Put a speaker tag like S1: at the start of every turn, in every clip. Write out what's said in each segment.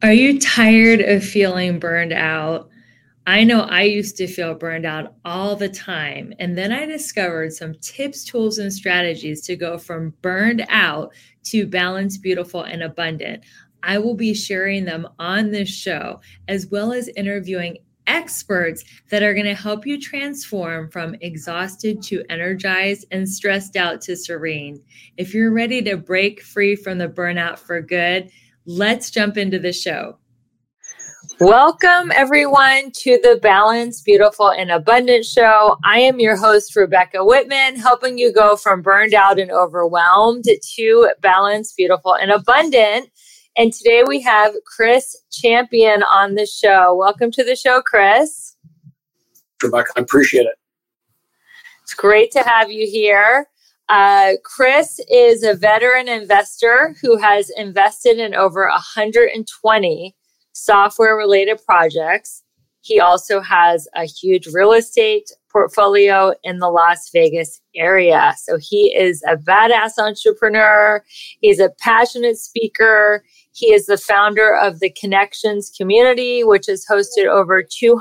S1: Are you tired of feeling burned out? I know I used to feel burned out all the time. And then I discovered some tips, tools, and strategies to go from burned out to balanced, beautiful, and abundant. I will be sharing them on this show, as well as interviewing experts that are going to help you transform from exhausted to energized and stressed out to serene. If you're ready to break free from the burnout for good, let's jump into the show. Welcome, everyone, to the Balanced, Beautiful, and Abundant Show. I am your host, Rebecca Whitman, helping you go from burned out and overwhelmed to balanced, beautiful, and abundant. And today we have Chris Champion on the show. Welcome to the show, Chris.
S2: Rebecca, I appreciate it.
S1: It's great to have you here. Chris is a veteran investor who has invested in over 120 software-related projects. He also has a huge real estate portfolio in the Las Vegas area. So he is a badass entrepreneur. He's a passionate speaker. He is the founder of the Connections community, which has hosted over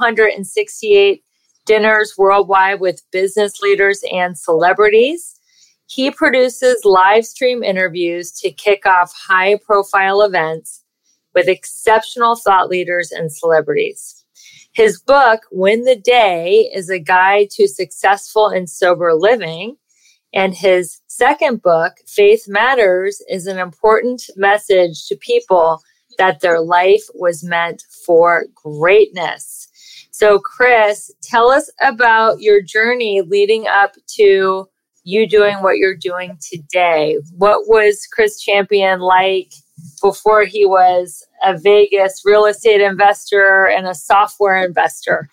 S1: 268 dinners worldwide with business leaders and celebrities. He produces live stream interviews to kick off high-profile events with exceptional thought leaders and celebrities. His book, Win the Day, is a guide to successful and sober living. And his second book, Faith Matters, is an important message to people that their life was meant for greatness. So, Chris, tell us about your journey leading up to you doing what you're doing today. What was Chris Champion like before he was a Vegas real estate investor and a software investor?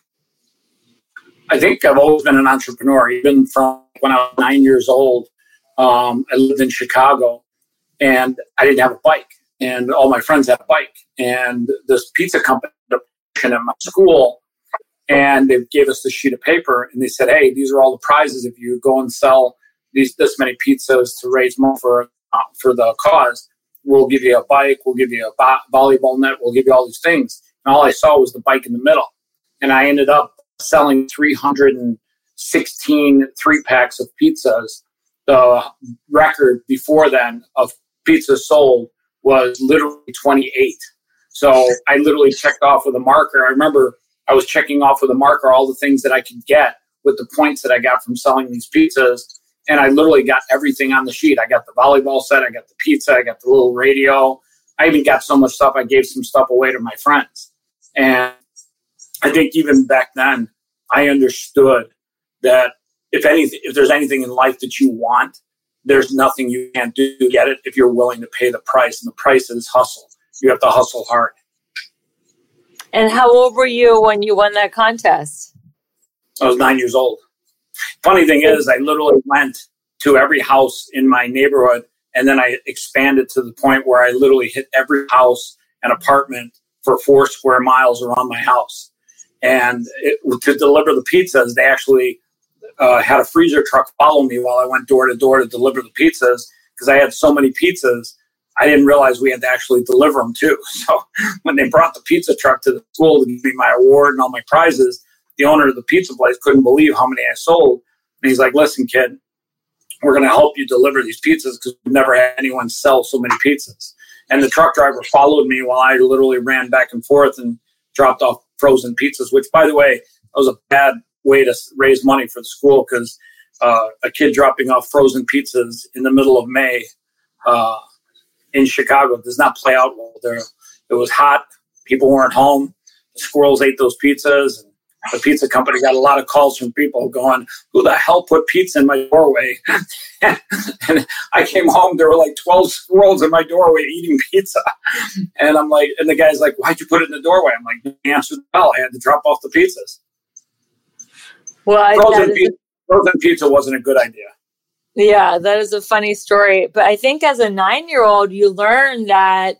S2: I think I've always been an entrepreneur, even from when I was 9 years old. I lived in Chicago and I didn't have a bike, and all my friends had a bike. And this pizza company at my school, and they gave us this sheet of paper and they said, hey, these are all the prizes if you go and sell this many pizzas to raise money for the cause. We'll give you a bike, we'll give you a volleyball net, we'll give you all these things. And all I saw was the bike in the middle. And I ended up selling 316 3-packs of pizzas. The record before then of pizzas sold was literally 28. So I literally checked off with a marker. I remember I was checking off with a marker all the things that I could get with the points that I got from selling these pizzas. And I literally got everything on the sheet. I got the volleyball set, I got the pizza, I got the little radio. I even got so much stuff, I gave some stuff away to my friends. And I think even back then, I understood that if there's anything in life that you want, there's nothing you can't do to get it if you're willing to pay the price. And the price is hustle. You have to hustle hard.
S1: And how old were you when you won that contest?
S2: I was 9 years old. Funny thing is, I literally went to every house in my neighborhood, and then I expanded to the point where I literally hit every house and apartment for 4 square miles around my house. And to deliver the pizzas, they actually had a freezer truck follow me while I went door to door to deliver the pizzas, because I had so many pizzas, I didn't realize we had to actually deliver them too. So when they brought the pizza truck to the school to give me my award and all my prizes, the owner of the pizza place couldn't believe how many I sold. And he's like, listen, kid, we're going to help you deliver these pizzas because we've never had anyone sell so many pizzas. And the truck driver followed me while I literally ran back and forth and dropped off frozen pizzas, which, by the way, that was a bad way to raise money for the school, because a kid dropping off frozen pizzas in the middle of May in Chicago does not play out well. It was hot. People weren't home. The squirrels ate those pizzas, and the pizza company got a lot of calls from people going, who the hell put pizza in my doorway? And I came home, there were like 12 squirrels in my doorway eating pizza. And I'm like, and the guy's like, why'd you put it in the doorway? I'm like, answer the bell. I had to drop off the pizzas.
S1: Well,
S2: frozen pizza wasn't a good idea.
S1: Yeah, that is a funny story. But I think as a 9-year-old, you learn that,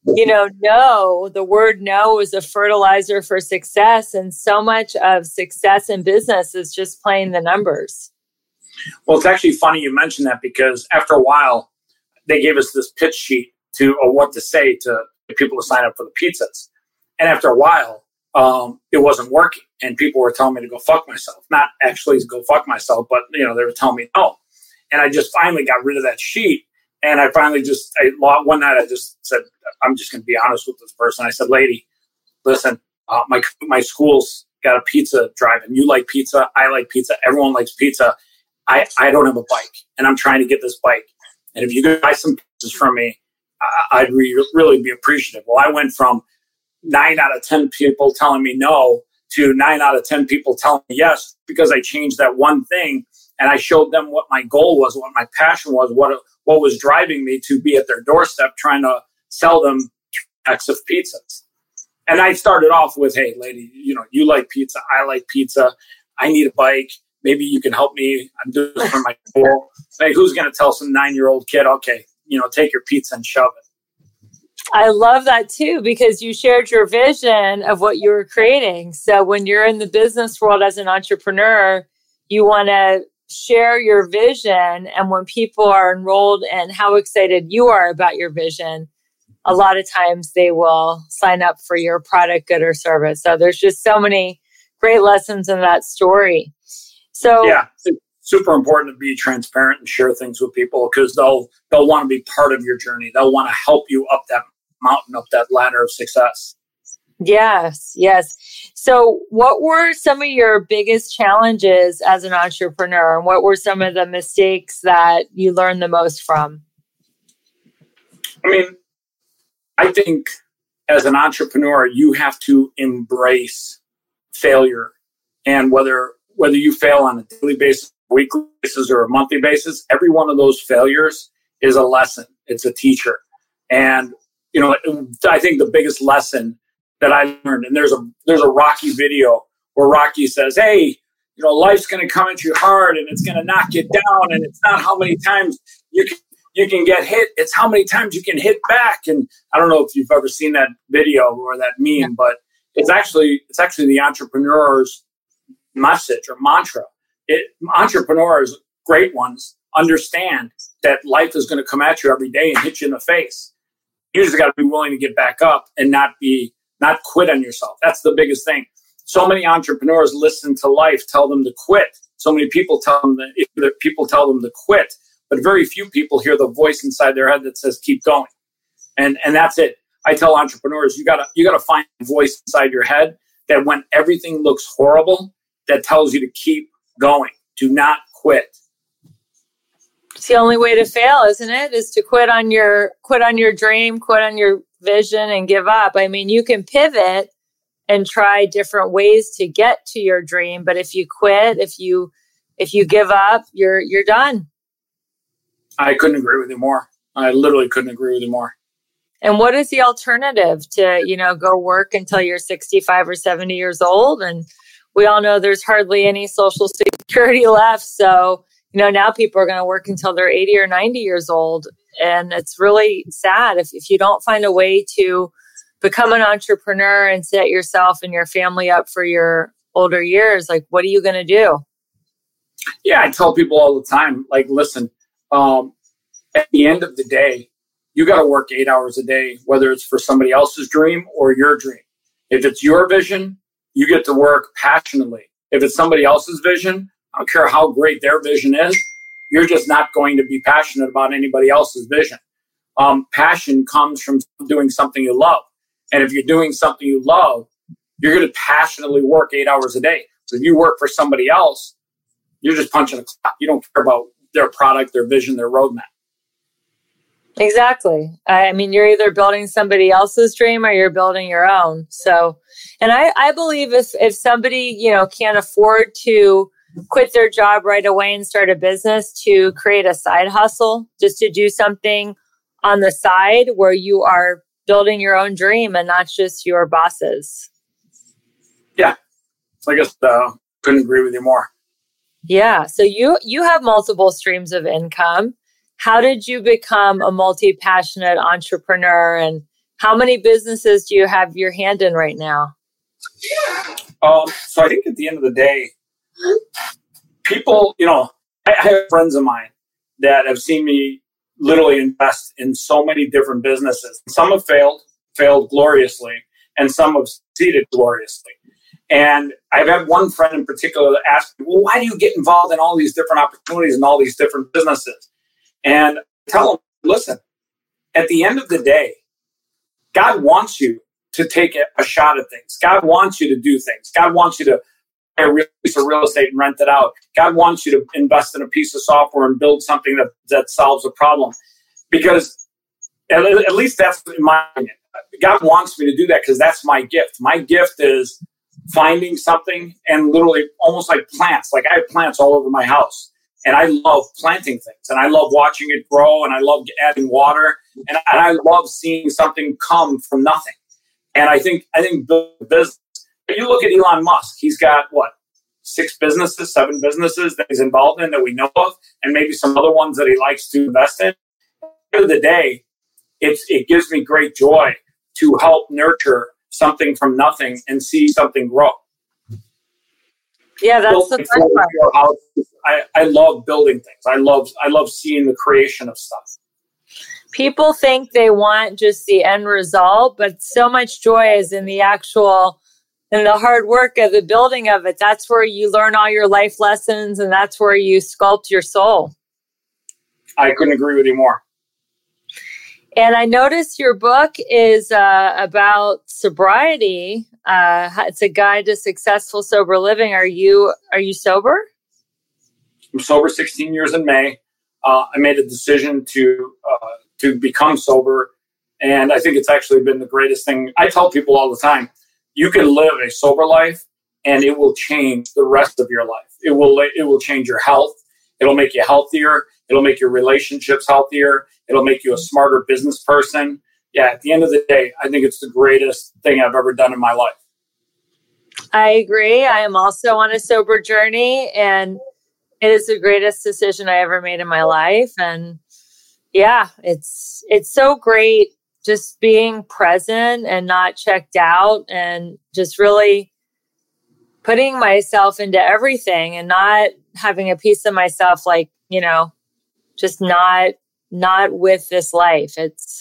S1: no, the word no is a fertilizer for success. And so much of success in business is just playing the numbers.
S2: Well, it's actually funny you mentioned that, because after a while, they gave us this pitch sheet of what to say to people to sign up for the pizzas. And after a while, it wasn't working. And people were telling me to go fuck myself. Not actually to go fuck myself, but, they were telling me no. And I just finally got rid of that sheet. And I finally one night I just said, I'm just going to be honest with this person. I said, lady, listen, my school's got a pizza drive-in. You like pizza. I like pizza. Everyone likes pizza. I don't have a bike, and I'm trying to get this bike. And if you could buy some pizzas from me, I'd really be appreciative. Well, I went from 9 out of 10 people telling me no to 9 out of 10 people telling me yes, because I changed that one thing, and I showed them what my goal was, what my passion was, what was driving me to be at their doorstep trying to sell them packs of pizzas. And I started off with, hey, lady, you like pizza. I like pizza. I need a bike. Maybe you can help me. I'm doing this for my school. Like, who's going to tell some 9-year-old kid, okay, take your pizza and shove it?
S1: I love that too, because you shared your vision of what you were creating. So when you're in the business world as an entrepreneur, you want to share your vision. And when people are enrolled and how excited you are about your vision, a lot of times they will sign up for your product, good, or service. So there's just so many great lessons in that story. So
S2: yeah, it's super important to be transparent and share things with people, because they'll want to be part of your journey. They'll want to help you up that mountain, up that ladder of success.
S1: Yes. So what were some of your biggest challenges as an entrepreneur, and what were some of the mistakes that you learned the most from?
S2: I think as an entrepreneur, you have to embrace failure. And whether you fail on a daily basis, weekly basis, or a monthly basis, every one of those failures is a lesson. It's a teacher. And, I think the biggest lesson that I learned, and there's a Rocky video where Rocky says, hey, life's going to come at you hard and it's going to knock you down. And it's not how many times you can get hit. It's how many times you can hit back. And I don't know if you've ever seen that video or that meme, but it's actually the entrepreneur's message or mantra. Entrepreneurs, great ones, understand that life is going to come at you every day and hit you in the face. You just got to be willing to get back up and not quit on yourself. That's the biggest thing. So many entrepreneurs listen to life tell them to quit. So many people tell them to quit, but very few people hear the voice inside their head that says keep going. And that's it. I tell entrepreneurs, you gotta find a voice inside your head that when everything looks horrible, that tells you to keep going. Do not quit.
S1: It's the only way to fail, isn't it? Is to quit on your dream, quit on your vision, and give up. You can pivot and try different ways to get to your dream, but if you quit, if you give up, you're done.
S2: I couldn't agree with you more. I literally couldn't agree with you more.
S1: And what is the alternative to, go work until you're 65 or 70 years old? And we all know there's hardly any Social Security left. So, now people are going to work until they're 80 or 90 years old. And it's really sad if you don't find a way to become an entrepreneur and set yourself and your family up for your older years. Like, what are you going to do?
S2: Yeah, I tell people all the time, listen, at the end of the day, you got to work 8 hours a day, whether it's for somebody else's dream or your dream. If it's your vision, you get to work passionately. If it's somebody else's vision, I don't care how great their vision is, you're just not going to be passionate about anybody else's vision. Passion comes from doing something you love. And if you're doing something you love, you're going to passionately work 8 hours a day. So if you work for somebody else, you're just punching a clock. You don't care about their product, their vision, their roadmap.
S1: Exactly. You're either building somebody else's dream or you're building your own. So, and I believe if somebody, can't afford to quit their job right away and start a business, to create a side hustle, just to do something on the side where you are building your own dream and not just your boss's.
S2: Yeah. So I guess couldn't agree with you more.
S1: Yeah. So you have multiple streams of income. How did you become a multi-passionate entrepreneur, and how many businesses do you have your hand in right now?
S2: So I think at the end of the day, people, I have friends of mine that have seen me literally invest in so many different businesses. Some have failed, failed gloriously, and some have succeeded gloriously. And I've had one friend in particular that asked me, well, why do you get involved in all these different opportunities and all these different businesses? And I tell them, listen, at the end of the day, God wants you to take a shot at things. God wants you to do things. God wants you to buy a piece of real estate and rent it out. God wants you to invest in a piece of software and build something that solves a problem. Because at least that's my opinion. God wants me to do that because that's my gift. My gift is finding something and literally almost like plants. Like I have plants all over my house. And I love planting things. And I love watching it grow. And I love adding water. And I love seeing something come from nothing. And I think business. You look at Elon Musk. He's got, 7 businesses that he's involved in that we know of, and maybe some other ones that he likes to invest in. At the end of the day, it gives me great joy to help nurture something from nothing and see something grow.
S1: Yeah, that's the fun part.
S2: I love building things. I love seeing the creation of stuff.
S1: People think they want just the end result, but so much joy is in the hard work of the building of it. That's where you learn all your life lessons, and that's where you sculpt your soul.
S2: I couldn't agree with you more.
S1: And I noticed your book is about sobriety. It's a guide to successful sober living. Are you sober?
S2: I'm sober 16 years in May. I made a decision to become sober, and I think it's actually been the greatest thing. I tell people all the time, you can live a sober life, and it will change the rest of your life. It will change your health. It'll make you healthier. It'll make your relationships healthier. It'll make you a smarter business person. Yeah, at the end of the day, I think it's the greatest thing I've ever done in my life.
S1: I agree. I am also on a sober journey, and it is the greatest decision I ever made in my life. And yeah, it's so great just being present and not checked out, and just really putting myself into everything and not having a piece of myself, like, just not with this life.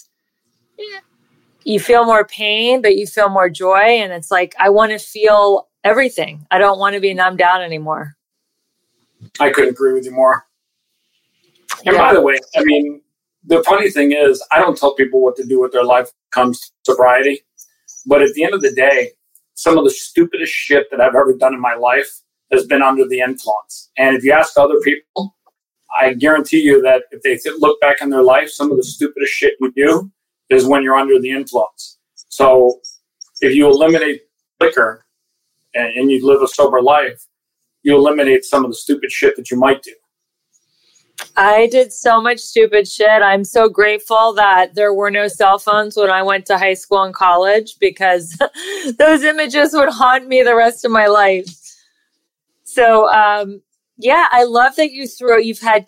S1: You feel more pain, but you feel more joy. And it's like, I want to feel everything. I don't want to be numbed out anymore.
S2: I couldn't agree with you more. And by the way, I mean, the funny thing is, I don't tell people what to do with their life when it comes to sobriety. But at the end of the day, some of the stupidest shit that I've ever done in my life has been under the influence. And if you ask other people, I guarantee you that if they look back in their life, some of the stupidest shit you do is when you're under the influence. So if you eliminate liquor and you live a sober life, you eliminate some of the stupid shit that you might do.
S1: I did so much stupid shit. I'm so grateful that there were no cell phones when I went to high school and college, because those images would haunt me the rest of my life. So, yeah, I love that you've had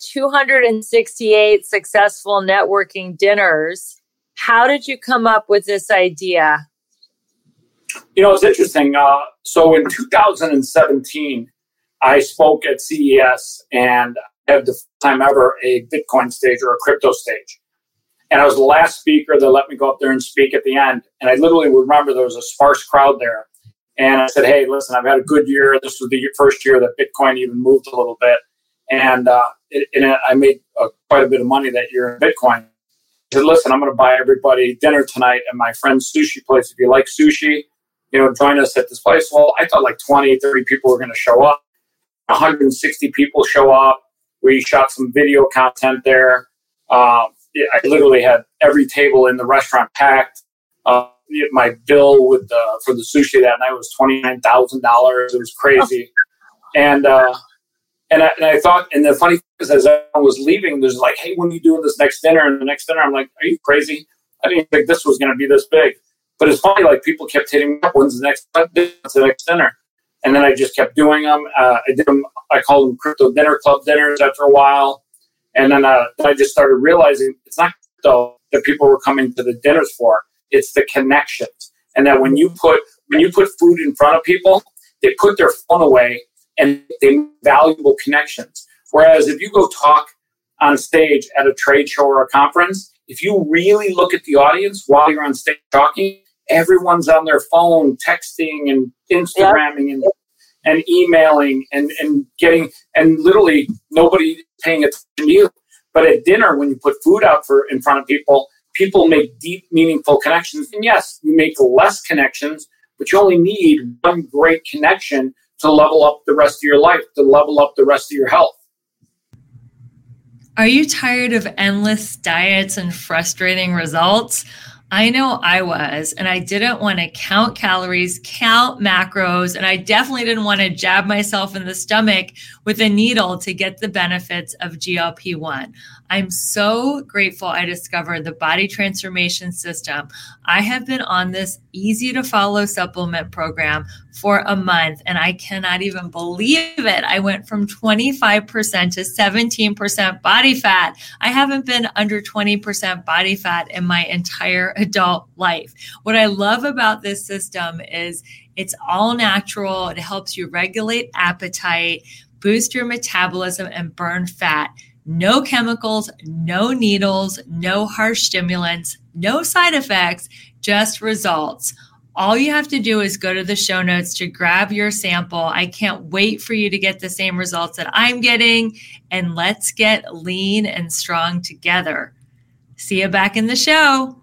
S1: 268 successful networking dinners. How did you come up with this idea?
S2: It's interesting. So in 2017, I spoke at CES and had the first time ever a Bitcoin stage or a crypto stage. And I was the last speaker that let me go up there and speak at the end. And I literally remember there was a sparse crowd there. And I said, hey, listen, I've had a good year. This was the first year that Bitcoin even moved a little bit. And I made quite a bit of money that year in Bitcoin. I said, listen, I'm going to buy everybody dinner tonight at my friend's sushi place. If you like sushi, join us at this place. Well, I thought like 20, 30 people were going to show up. 160 people show up. We shot some video content there. I literally had every table in the restaurant packed. My bill for the sushi that night was $29,000. It was crazy. And I thought, and the funny thing is, as I was leaving, there's like, hey, when are you doing this next dinner? And the next dinner, I'm like, are you crazy? I didn't think this was going to be this big. But it's funny, like people kept hitting me up, when's the next dinner? And then I just kept doing them. I called them Crypto Dinner Club dinners after a while. And then I just started realizing it's not crypto that people were coming to the dinners for. It's the connections. And that when you put food in front of people, they put their phone away and they make valuable connections. Whereas if you go talk on stage at a trade show or a conference, if you really look at the audience while you're on stage talking, everyone's on their phone, texting and Instagramming and emailing and getting, and literally nobody paying attention to you. But at dinner, when you put food out in front of people, people make deep, meaningful connections. And yes, you make less connections, but you only need one great connection to level up the rest of your life, to level up the rest of your health.
S1: Are you tired of endless diets and frustrating results? I know I was, and I didn't want to count calories, count macros, and I definitely didn't want to jab myself in the stomach with a needle to get the benefits of GLP-1. I'm so grateful I discovered the Body Transformation System. I have been on this easy to follow supplement program for a month, and I cannot even believe it. I went from 25% to 17% body fat. I haven't been under 20% body fat in my entire adult life. What I love about this system is it's all natural. It helps you regulate appetite, boost your metabolism, and burn fat. No chemicals, no needles, no harsh stimulants, no side effects, just results. All you have to do is go to the show notes to grab your sample. I can't wait for you to get the same results that I'm getting, and let's get lean and strong together. See you back in the show.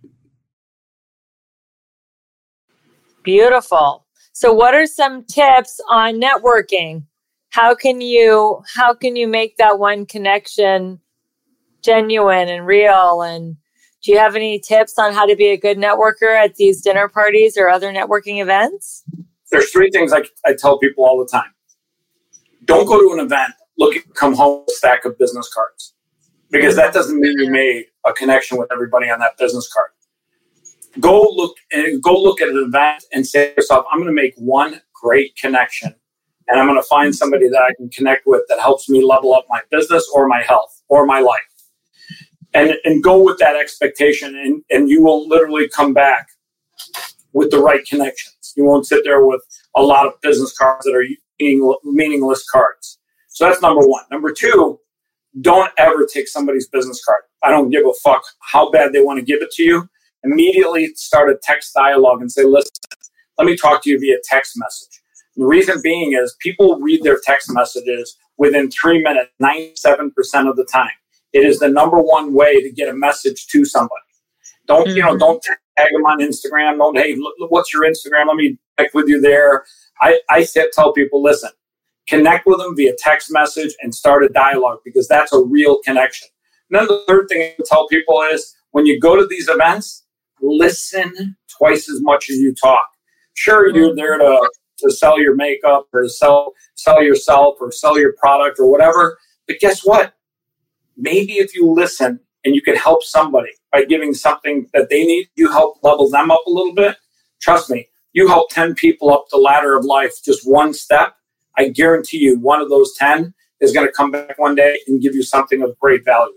S1: Beautiful. So what are some tips on networking? How can you make that one connection genuine and real? And do you have any tips on how to be a good networker at these dinner parties or other networking events?
S2: There's 3 things I tell people all the time. Don't go to an event, come home with a stack of business cards, because that doesn't mean you made a connection with everybody on that business card. Go look at an event and say to yourself, I'm going to make one great connection. And I'm going to find somebody that I can connect with that helps me level up my business or my health or my life. And go with that expectation, and you will literally come back with the right connections. You won't sit there with a lot of business cards that are meaningless cards. So that's number 1. Number 2, don't ever take somebody's business card. I don't give a fuck how bad they want to give it to you. Immediately start a text dialogue and say, listen, let me talk to you via text message. The reason being is people read their text messages within 3 minutes, 97% of the time. It is the number one way to get a message to somebody. Don't tag them on Instagram. Don't, hey, look, what's your Instagram? Let me connect with you there. I tell people, listen, connect with them via text message and start a dialogue, because that's a real connection. And then the third thing I tell people is, when you go to these events, listen twice as much as you talk. Sure, you're there to sell your makeup or to sell yourself or sell your product or whatever. But guess what? Maybe if you listen and you can help somebody by giving something that they need, you help level them up a little bit. Trust me, you help 10 people up the ladder of life just one step. I guarantee you one of those 10 is going to come back one day and give you something of great value.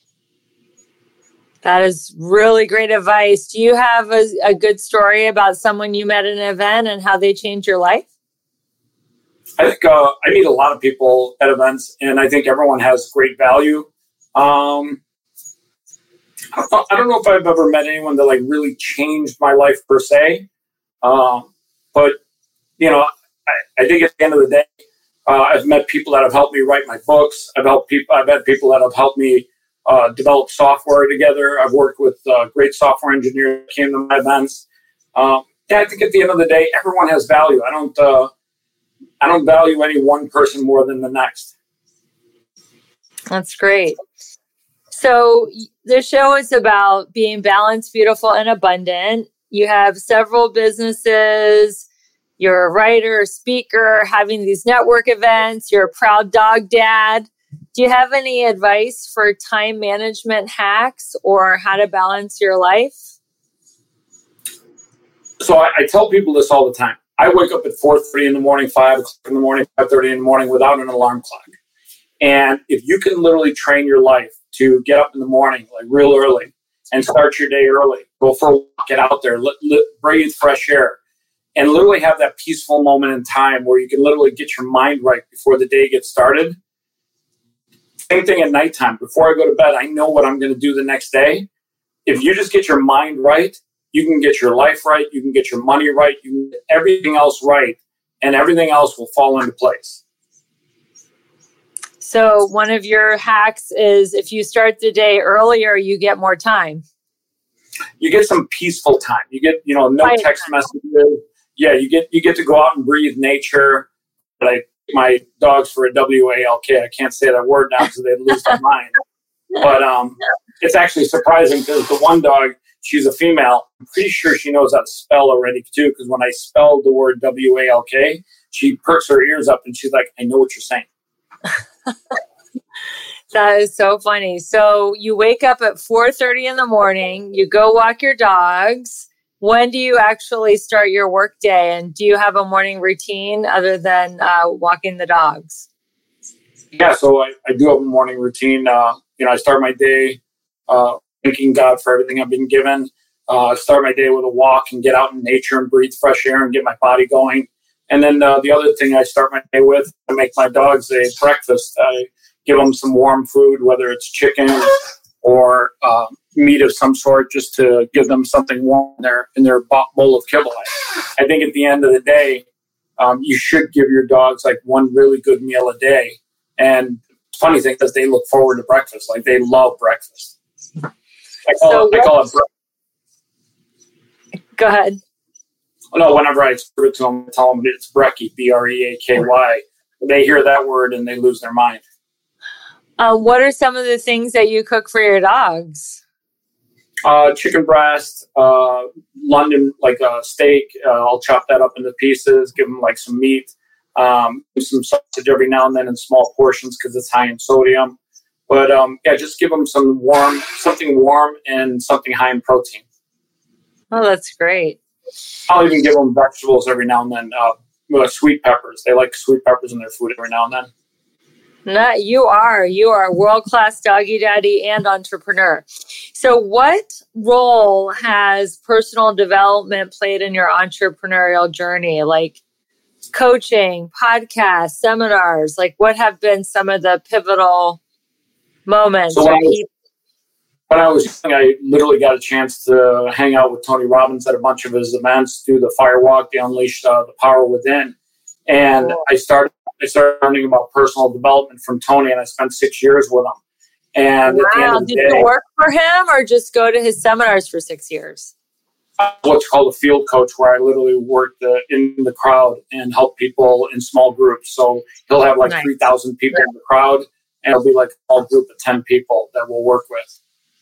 S1: That is really great advice. Do you have a good story about someone you met at an event and how they changed your life?
S2: I think I meet a lot of people at events, and I think everyone has great value. I don't know if I've ever met anyone that really changed my life per se. But I think at the end of the day, I've met people that have helped me write my books. I've had people that have helped me develop software together. I've worked with great software engineers that came to my events. I think at the end of the day, everyone has value. I don't value any one person more than the next.
S1: That's great. So the show is about being balanced, beautiful, and abundant. You have several businesses. You're a writer, speaker, having these network events. You're a proud dog dad. Do you have any advice for time management hacks or how to balance your life?
S2: So I tell people this all the time. I wake up at 4:30 in the morning, 5 o'clock in the morning, 5:30 in the morning without an alarm clock. And if you can literally train your life to get up in the morning, real early, and start your day early, go for a walk, get out there, breathe fresh air, and literally have that peaceful moment in time where you can literally get your mind right before the day gets started, Same thing at nighttime. Before I go to bed, I know what I'm going to do the next day. If you just get your mind right, you can get your life right, you can get your money right, you can get everything else right, and everything else will fall into place.
S1: So one of your hacks is if you start the day earlier, you get more time.
S2: You get some peaceful time. You get, no text messages. Yeah, you get to go out and breathe nature. But my dogs for a WALK. I can't say that word now because they'd lose their mind. But it's actually surprising because the one dog, she's a female. I'm pretty sure she knows how to spell already too. Because when I spelled the word WALK, she perks her ears up and she's like, "I know what you're saying."
S1: That is so funny. So you wake up at 4:30 in the morning, you go walk your dogs. When do you actually start your work day? And do you have a morning routine other than walking the dogs?
S2: Yeah, so I do have a morning routine. I start my day thanking God for everything I've been given. I start my day with a walk and get out in nature and breathe fresh air and get my body going. And then the other thing I start my day with, I make my dogs a breakfast. I give them some warm food, whether it's chicken or meat of some sort, just to give them something warm in their bowl of kibble. I think at the end of the day, you should give your dogs like one really good meal a day. And the funny thing is they look forward to breakfast. Like they love breakfast. I call it breakfast.
S1: Go ahead.
S2: No, whenever I serve it to them, I tell them it's brekkie, BREAKY. They hear that word and they lose their mind.
S1: What are some of the things that you cook for your dogs?
S2: Chicken breast, London, like a steak. I'll chop that up into pieces, give them like some meat, some sausage every now and then in small portions because it's high in sodium. But just give them something warm and something high in protein.
S1: Oh, that's great.
S2: I'll even give them vegetables every now and then. Sweet peppers. They like sweet peppers in their food every now and then.
S1: You are a world-class doggy daddy and entrepreneur. So what role has personal development played in your entrepreneurial journey? Like coaching, podcasts, seminars, like what have been some of the pivotal moments?
S2: So when I was young, I literally got a chance to hang out with Tony Robbins at a bunch of his events, do the Fire Walk, the Unleash the Power Within. And I started learning about personal development from Tony, and I spent 6 years with him. And at the end of the day,
S1: did you work for him or just go to his seminars for 6 years?
S2: What's called a field coach, where I literally worked in the crowd and help people in small groups. So he'll have like 3,000 people in the crowd, and it'll be like a small group of 10 people that we'll work with.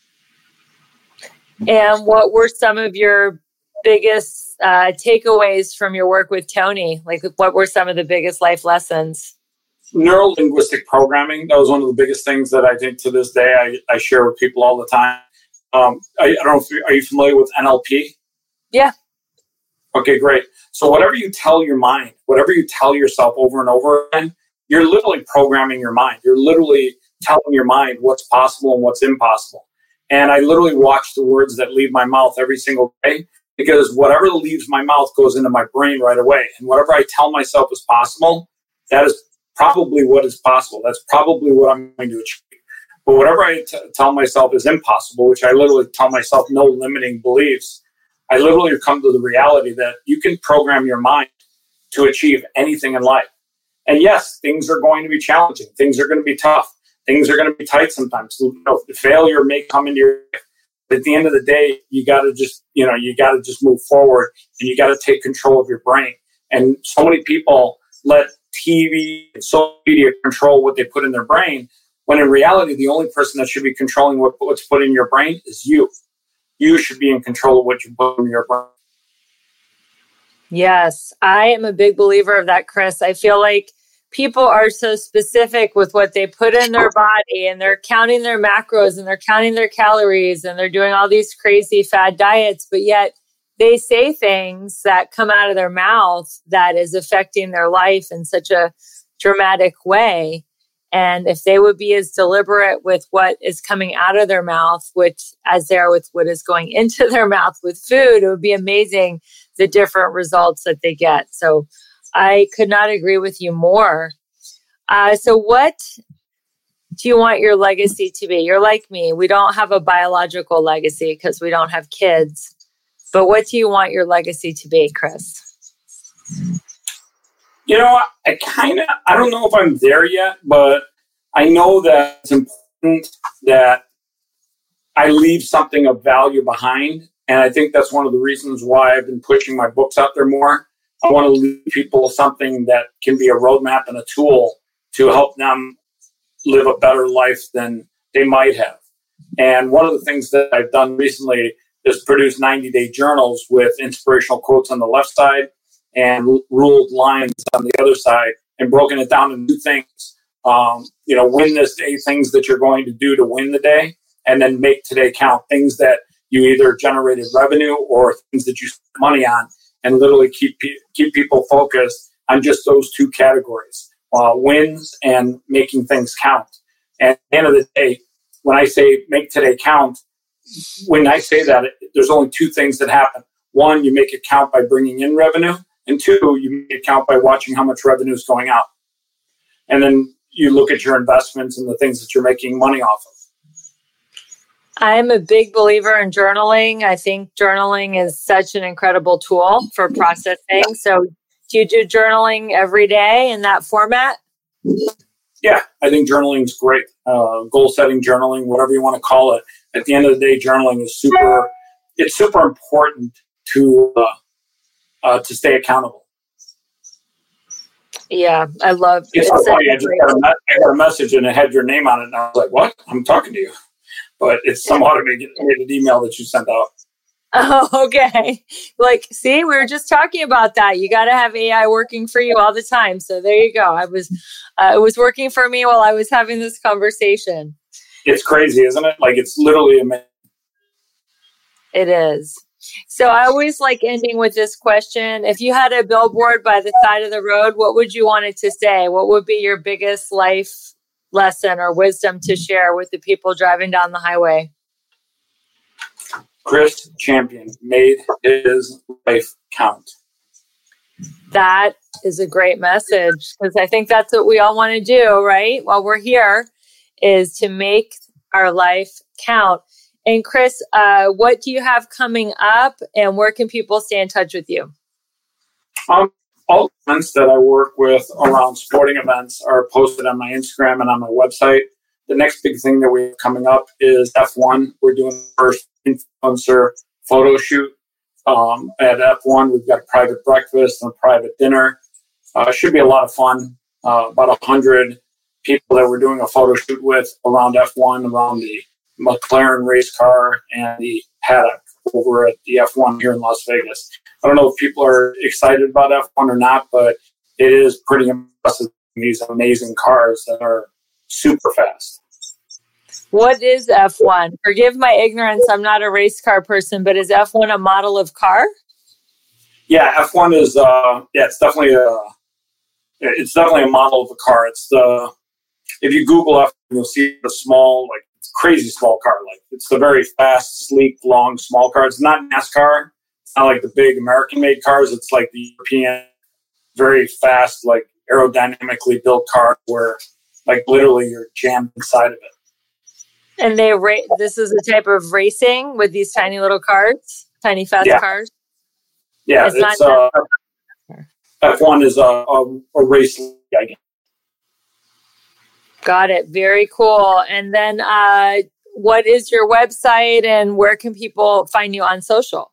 S1: And what were some of your biggest takeaways from your work with Tony? Like, what were some of the biggest life lessons?
S2: Neuro-linguistic programming. That was one of the biggest things that I think to this day I share with people all the time. I don't know are you familiar with NLP?
S1: Yeah.
S2: Okay, great. So whatever you tell your mind, whatever you tell yourself over and over again, you're literally programming your mind. You're literally telling your mind what's possible and what's impossible. And I literally watch the words that leave my mouth every single day, because whatever leaves my mouth goes into my brain right away. And whatever I tell myself is possible, that is probably what is possible. That's probably what I'm going to achieve. But whatever I tell myself is impossible, which I literally tell myself no limiting beliefs, I literally come to the reality that you can program your mind to achieve anything in life. And yes, things are going to be challenging. Things are going to be tough. Things are going to be tight sometimes. Failure may come into your life. But at the end of the day, you got to just move forward, and you got to take control of your brain. And so many people let TV and social media control what they put in their brain, when in reality, the only person that should be controlling what's put in your brain is you. You should be in control of what you put in your brain.
S1: Yes, I am a big believer of that, Chris. I feel like people are so specific with what they put in their body, and they're counting their macros and they're counting their calories and they're doing all these crazy fad diets, but yet they say things that come out of their mouth that is affecting their life in such a dramatic way. And if they would be as deliberate with what is coming out of their mouth, as they are with what is going into their mouth with food, it would be amazing the different results that they get. So I could not agree with you more. So what do you want your legacy to be? You're like me. We don't have a biological legacy because we don't have kids. But what do you want your legacy to be, Chris?
S2: I don't know if I'm there yet, but I know that it's important that I leave something of value behind. And I think that's one of the reasons why I've been pushing my books out there more. I want to leave people something that can be a roadmap and a tool to help them live a better life than they might have. And one of the things that I've done recently is produce 90-day journals with inspirational quotes on the left side and ruled lines on the other side, and broken it down into 2 things. Win this day, things that you're going to do to win the day, and then make today count, things that you either generated revenue or things that you spent money on, and literally keep people focused on just those 2 categories, wins and making things count. And at the end of the day, when I say make today count, when I say that, there's only 2 things that happen. 1, you make it count by bringing in revenue. And 2, you make it count by watching how much revenue is going out. And then you look at your investments and the things that you're making money off of.
S1: I'm a big believer in journaling. I think journaling is such an incredible tool for processing. So do you do journaling every day in that format?
S2: Yeah, I think journaling is great. Goal setting journaling, whatever you want to call it. At the end of the day, journaling is super important to stay accountable.
S1: Yeah, I love
S2: it. It's so funny. I got a message and it had your name on it, and I was like, "What? I'm talking to you." But it's some automated email that you sent out.
S1: Oh, okay. Like, see, we were just talking about that. You got to have AI working for you all the time. So there you go. It was working for me while I was having this conversation.
S2: It's crazy, isn't it? Like, it's literally amazing.
S1: It is. So I always like ending with this question. If you had a billboard by the side of the road, what would you want it to say? What would be your biggest life lesson or wisdom to share with the people driving down the highway?
S2: Chris Champion made his life count.
S1: That is a great message, because I think that's what we all want to do, right? While we're here, is to make our life count. And Chris, what do you have coming up, and where can people stay in touch with you?
S2: All the events that I work with around sporting events are posted on my Instagram and on my website. The next big thing that we have coming up is F1. We're doing the first influencer photo shoot at F1. We've got a private breakfast and a private dinner. Should be a lot of fun. About 100 people that we're doing a photo shoot with around F1, around the McLaren race car and the paddock over at the F1 here in Las Vegas. I don't know if people are excited about F1 or not, but it is pretty impressive. These amazing cars that are super fast.
S1: What is F1? Forgive my ignorance. I'm not a race car person, but is F1 a model of car?
S2: Yeah, F1 is. It's definitely a model of a car. It's if you Google F1, you'll see the small, like crazy small car. Like it's the very fast, sleek, long, small car. It's not NASCAR. It's not like the big American-made cars. It's like the European, very fast, like aerodynamically built car where, like, literally you're jammed inside of it.
S1: And this is a type of racing with these tiny little cars, tiny fast cars.
S2: Yeah, it's F1 is a race league, I guess.
S1: Got it. Very cool. And then what is your website, and where can people find you on social?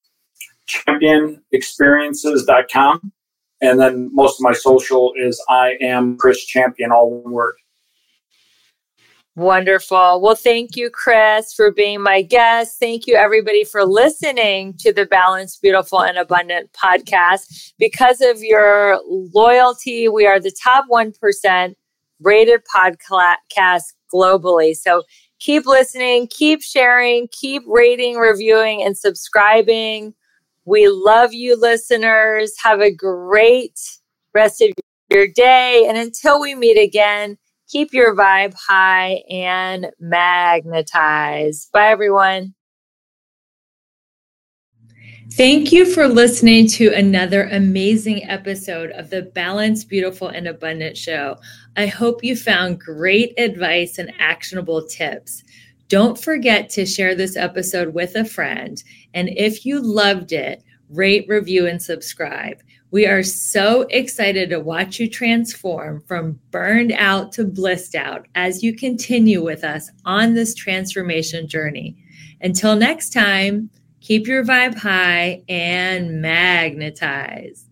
S2: championexperiences.com. And then most of my social is I am Chris Champion, all one word.
S1: Wonderful. Well, thank you, Chris, for being my guest. Thank you, everybody, for listening to the Balanced, Beautiful, and Abundant podcast. Because of your loyalty, we are the top 1% rated podcast globally. So keep listening, keep sharing, keep rating, reviewing, and subscribing. We love you, listeners. Have a great rest of your day. And until we meet again, keep your vibe high and magnetized. Bye, everyone. Thank you for listening to another amazing episode of the Balanced, Beautiful, and Abundant Show. I hope you found great advice and actionable tips. Don't forget to share this episode with a friend. And if you loved it, rate, review, and subscribe. We are so excited to watch you transform from burned out to blissed out as you continue with us on this transformation journey. Until next time, keep your vibe high and magnetize.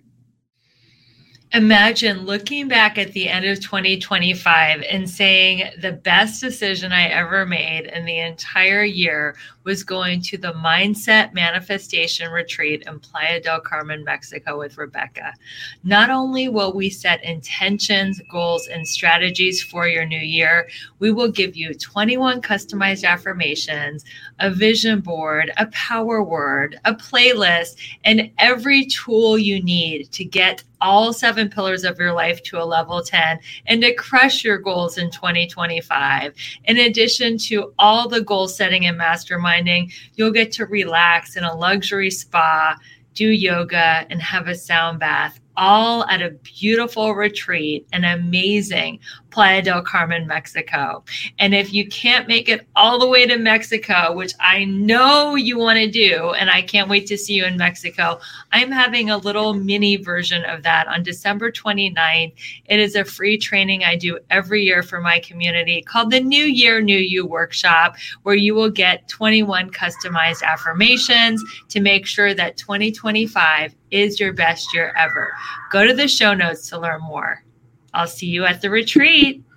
S1: Imagine looking back at the end of 2025 and saying the best decision I ever made in the entire year was going to the Mindset Manifestation Retreat in Playa del Carmen, Mexico with Rebecca. Not only will we set intentions, goals, and strategies for your new year, we will give you 21 customized affirmations, a vision board, a power word, a playlist, and every tool you need to get all 7 pillars of your life to a level 10 and to crush your goals in 2025. In addition to all the goal setting and masterminding, you'll get to relax in a luxury spa, do yoga, and have a sound bath, all at a beautiful retreat, an amazing Playa del Carmen, Mexico. And if you can't make it all the way to Mexico, which I know you want to do, and I can't wait to see you in Mexico, I'm having a little mini version of that on December 29th. It is a free training I do every year for my community called the New Year, New You Workshop, where you will get 21 customized affirmations to make sure that 2025 is your best year ever. Go to the show notes to learn more. I'll see you at the retreat.